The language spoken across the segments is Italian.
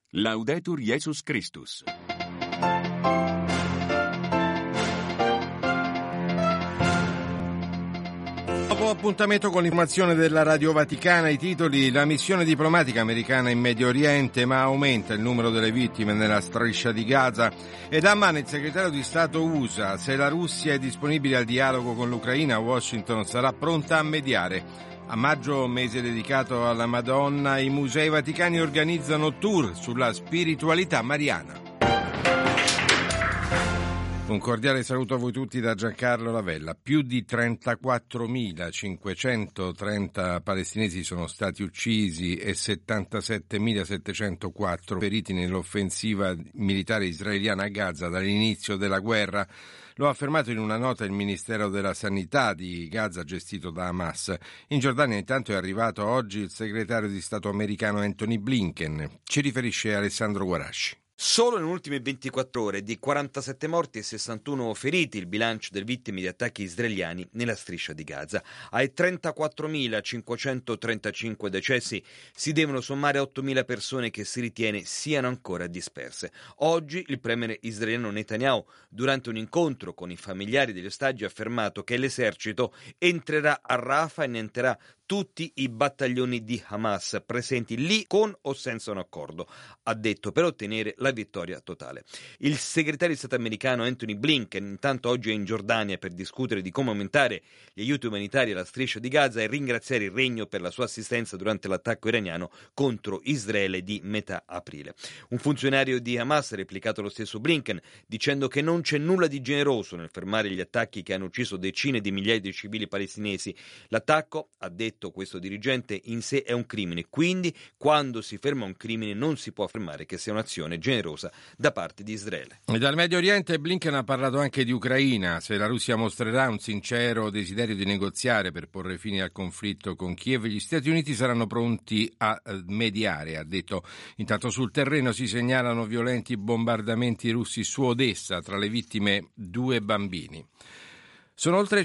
Laudetur Jesus Christus. Nuovo appuntamento con l'informazione della Radio Vaticana. I titoli: la missione diplomatica americana in Medio Oriente, ma aumenta il numero delle vittime nella striscia di Gaza. Ed Amman, il segretario di Stato USA: se la Russia è disponibile al dialogo con l'Ucraina, Washington sarà pronta a mediare. A maggio, mese dedicato alla Madonna, i musei vaticani organizzano tour sulla spiritualità mariana. Un cordiale saluto a voi tutti da Giancarlo Lavella. Più di 34.530 palestinesi sono stati uccisi e 77.704 feriti nell'offensiva militare israeliana a Gaza dall'inizio della guerra. Lo ha affermato in una nota il Ministero della Sanità di Gaza, gestito da Hamas. In Giordania intanto è arrivato oggi il segretario di Stato americano Anthony Blinken. Ci riferisce Alessandro Guarasci. Solo nelle ultime 24 ore di 47 morti e 61 feriti il bilancio delle vittime di attacchi israeliani nella striscia di Gaza. Ai 34.535 decessi si devono sommare 8.000 persone che si ritiene siano ancora disperse. Oggi il premier israeliano Netanyahu, durante un incontro con i familiari degli ostaggi, ha affermato che l'esercito entrerà a Rafah e annienterà tutti i battaglioni di Hamas presenti lì con o senza un accordo, ha detto, per ottenere la vittoria totale. Il segretario di Stato americano Anthony Blinken intanto oggi è in Giordania per discutere di come aumentare gli aiuti umanitari alla striscia di Gaza e ringraziare il Regno per la sua assistenza durante l'attacco iraniano contro Israele di metà aprile. Un funzionario di Hamas ha replicato lo stesso Blinken dicendo che non c'è nulla di generoso nel fermare gli attacchi che hanno ucciso decine di migliaia di civili palestinesi. L'attacco, ha detto questo dirigente, in sé è un crimine, quindi quando si ferma un crimine non si può affermare che sia un'azione generosa da parte di Israele. E dal Medio Oriente Blinken ha parlato anche di Ucraina. Se la Russia mostrerà un sincero desiderio di negoziare per porre fine al conflitto con Kiev, gli Stati Uniti saranno pronti a mediare, ha detto. Intanto sul terreno si segnalano violenti bombardamenti russi su Odessa, tra le vittime 2 bambini. Sono oltre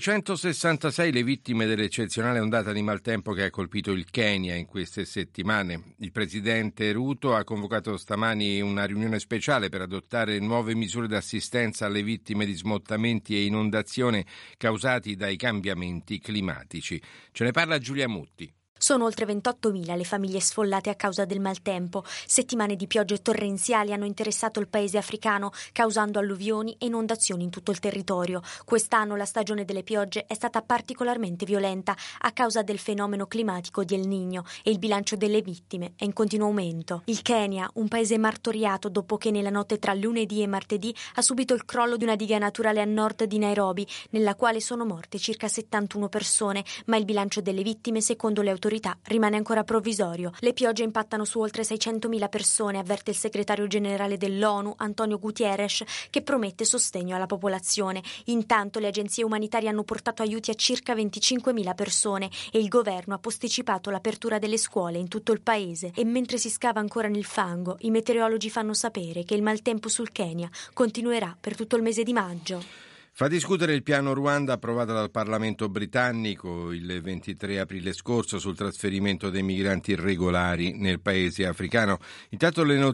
166 le vittime dell'eccezionale ondata di maltempo che ha colpito il Kenya in queste settimane. Il presidente Ruto ha convocato stamani una riunione speciale per adottare nuove misure d'assistenza alle vittime di smottamenti e inondazioni causati dai cambiamenti climatici. Ce ne parla Giulia Mutti. Sono oltre 28.000 le famiglie sfollate a causa del maltempo. Settimane di piogge torrenziali hanno interessato il paese africano, causando alluvioni e inondazioni in tutto il territorio. Quest'anno la stagione delle piogge è stata particolarmente violenta a causa del fenomeno climatico di El Niño e il bilancio delle vittime è in continuo aumento. Il Kenya, un paese martoriato dopo che nella notte tra lunedì e martedì ha subito il crollo di una diga naturale a nord di Nairobi, nella quale sono morte circa 71 persone, ma il bilancio delle vittime, secondo le autorità, rimane ancora provvisorio. Le piogge impattano su oltre 600.000 persone, avverte il segretario generale dell'ONU, Antonio Guterres, che promette sostegno alla popolazione. Intanto le agenzie umanitarie hanno portato aiuti a circa 25.000 persone e il governo ha posticipato l'apertura delle scuole in tutto il paese. E mentre si scava ancora nel fango, i meteorologi fanno sapere che il maltempo sul Kenya continuerà per tutto il mese di maggio. Fa discutere il piano Ruanda approvato dal Parlamento britannico il 23 aprile scorso sul trasferimento dei migranti irregolari nel paese africano. Intanto le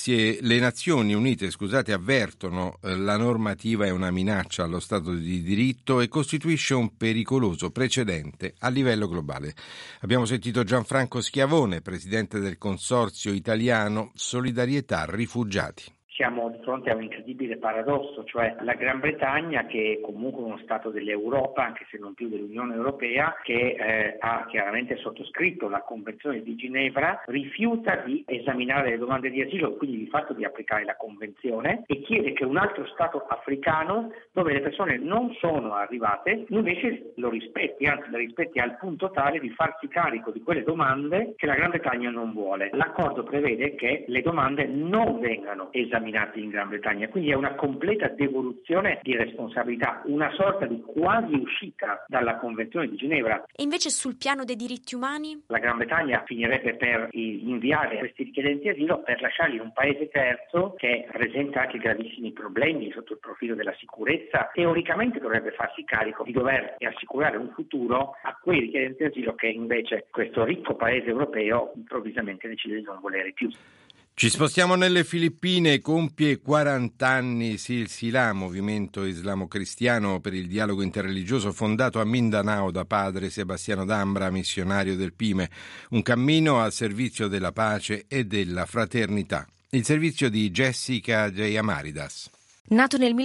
Nazioni Unite, avvertono la normativa è una minaccia allo Stato di diritto e costituisce un pericoloso precedente a livello globale. Abbiamo sentito Gianfranco Schiavone, presidente del Consorzio Italiano Solidarietà Rifugiati. Siamo di fronte a un incredibile paradosso, cioè la Gran Bretagna, che è comunque uno Stato dell'Europa, anche se non più dell'Unione Europea, che ha chiaramente sottoscritto la Convenzione di Ginevra, rifiuta di esaminare le domande di asilo, quindi di fatto di applicare la Convenzione, e chiede che un altro Stato africano, dove le persone non sono arrivate, invece lo rispetti, anzi lo rispetti al punto tale di farsi carico di quelle domande che la Gran Bretagna non vuole. L'accordo prevede che le domande non vengano esaminate in Gran Bretagna, quindi è una completa devoluzione di responsabilità, una sorta di quasi uscita dalla Convenzione di Ginevra. E invece sul piano dei diritti umani? La Gran Bretagna finirebbe per inviare questi richiedenti asilo per lasciarli in un paese terzo che presenta anche gravissimi problemi sotto il profilo della sicurezza. Teoricamente dovrebbe farsi carico di dover assicurare un futuro a quei richiedenti asilo che invece questo ricco paese europeo improvvisamente decide di non volere più. Ci spostiamo nelle Filippine, compie 40 anni Silsila, movimento islamo-cristiano per il dialogo interreligioso fondato a Mindanao da padre Sebastiano Dambra, missionario del Pime, un cammino al servizio della pace e della fraternità. Il servizio di Jessica Jayamaridas. Nato nel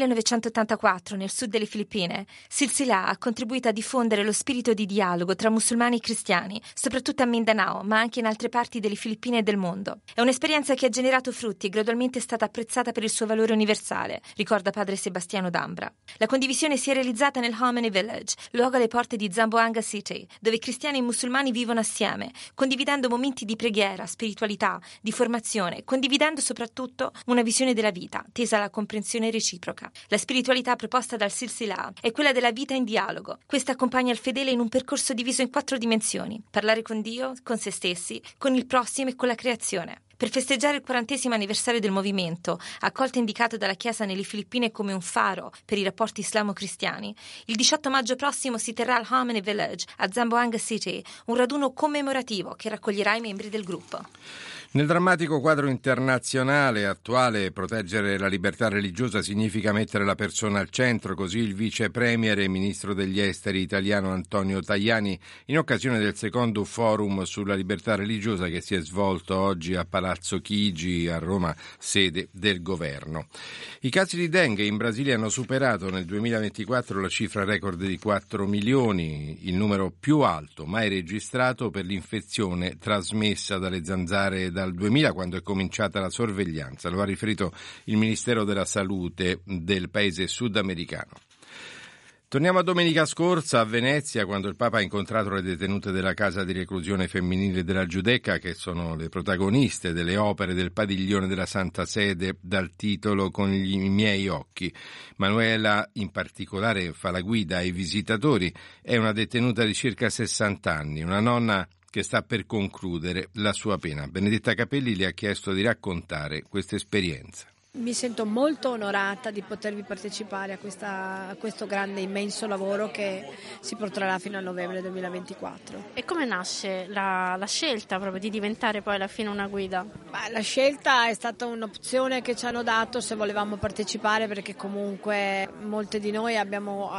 1984 nel sud delle Filippine, Silsila ha contribuito a diffondere lo spirito di dialogo tra musulmani e cristiani, soprattutto a Mindanao, ma anche in altre parti delle Filippine e del mondo. È un'esperienza che ha generato frutti e gradualmente è stata apprezzata per il suo valore universale, ricorda padre Sebastiano Dambra. La condivisione si è realizzata nel Harmony Village, luogo alle porte di Zamboanga City, dove cristiani e musulmani vivono assieme, condividendo momenti di preghiera, spiritualità, di formazione, condividendo soprattutto una visione della vita, tesa alla comprensione reciproca. La spiritualità proposta dal Silsila è quella della vita in dialogo. Questa accompagna il fedele in un percorso diviso in 4 dimensioni: parlare con Dio, con se stessi, con il prossimo e con la creazione. Per festeggiare il 40° anniversario del movimento, accolto e indicato dalla Chiesa nelle Filippine come un faro per i rapporti islamo-cristiani, il 18 maggio prossimo si terrà al Harmony Village, a Zamboanga City, un raduno commemorativo che raccoglierà i membri del gruppo. Nel drammatico quadro internazionale attuale, proteggere la libertà religiosa significa mettere la persona al centro, così il vice premier e ministro degli esteri italiano Antonio Tajani in occasione del secondo forum sulla libertà religiosa che si è svolto oggi a Palazzo Chigi a Roma, sede del governo. I casi di dengue in Brasile hanno superato nel 2024 la cifra record di 4 milioni, il numero più alto mai registrato per l'infezione trasmessa dalle zanzare dal 2000, quando è cominciata la sorveglianza. Lo ha riferito il Ministero della Salute del paese sudamericano. Torniamo a domenica scorsa a Venezia, quando il Papa ha incontrato le detenute della casa di reclusione femminile della Giudecca, che sono le protagoniste delle opere del padiglione della Santa Sede dal titolo Con i miei occhi. Manuela in particolare fa la guida ai visitatori, è una detenuta di circa 60 anni, una nonna che sta per concludere la sua pena. Benedetta Capelli le ha chiesto di raccontare questa esperienza. Mi sento molto onorata di potervi partecipare a questo grande, immenso lavoro che si protrarrà fino a novembre 2024. E come nasce la scelta proprio di diventare poi alla fine una guida? La scelta è stata un'opzione che ci hanno dato se volevamo partecipare, perché comunque molte di noi abbiamo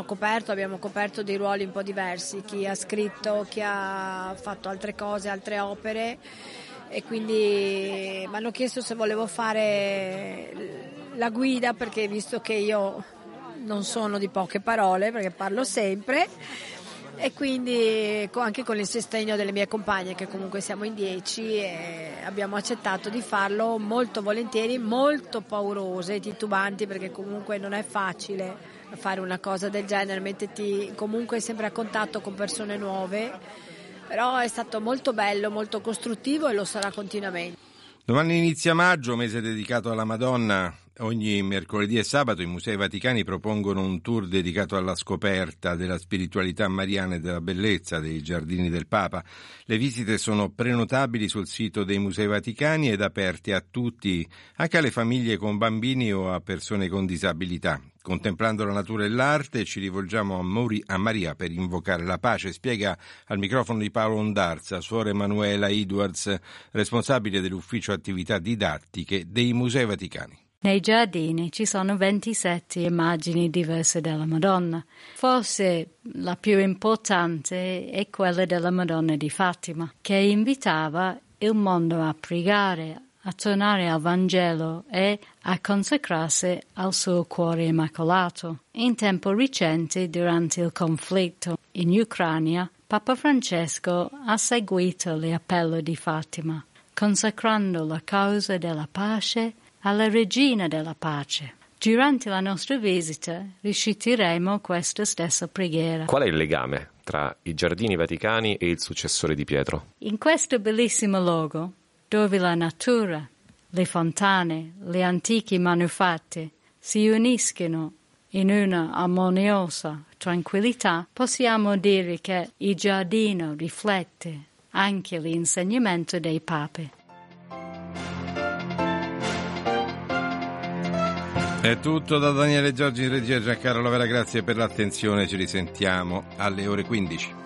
coperto dei ruoli un po' diversi, chi ha scritto, chi ha fatto altre cose, altre opere. E quindi mi hanno chiesto se volevo fare la guida, perché visto che io non sono di poche parole, perché parlo sempre, e quindi anche con il sostegno delle mie compagne, che comunque siamo in 10, abbiamo accettato di farlo molto volentieri, molto paurose e titubanti, perché comunque non è facile fare una cosa del genere, metterti comunque sempre a contatto con persone nuove. Però è stato molto bello, molto costruttivo e lo sarà continuamente. Domani inizia maggio, mese dedicato alla Madonna. Ogni mercoledì e sabato i Musei Vaticani propongono un tour dedicato alla scoperta della spiritualità mariana e della bellezza dei giardini del Papa. Le visite sono prenotabili sul sito dei Musei Vaticani ed aperte a tutti, anche alle famiglie con bambini o a persone con disabilità. Contemplando la natura e l'arte ci rivolgiamo a Maria per invocare la pace, spiega al microfono di Paolo Ondarza suor Emanuela Edwards, responsabile dell'ufficio attività didattiche dei Musei Vaticani. Nei giardini ci sono 27 immagini diverse della Madonna. Forse la più importante è quella della Madonna di Fatima, che invitava il mondo a pregare, a tornare al Vangelo e a consacrarsi al suo cuore immacolato. In tempo recente, durante il conflitto in Ucraina, Papa Francesco ha seguito l'appello di Fatima, consacrando la causa della pace alla Regina della Pace. Durante la nostra visita reciteremo questa stessa preghiera. Qual è il legame tra i Giardini Vaticani e il successore di Pietro? In questo bellissimo luogo, dove la natura, le fontane, gli antichi manufatti si uniscono in una armoniosa tranquillità, possiamo dire che il giardino riflette anche l'insegnamento dei papi. È tutto da Daniele Giorgi in regia, Giancarlo Lavera, grazie per l'attenzione, ci risentiamo alle ore 15.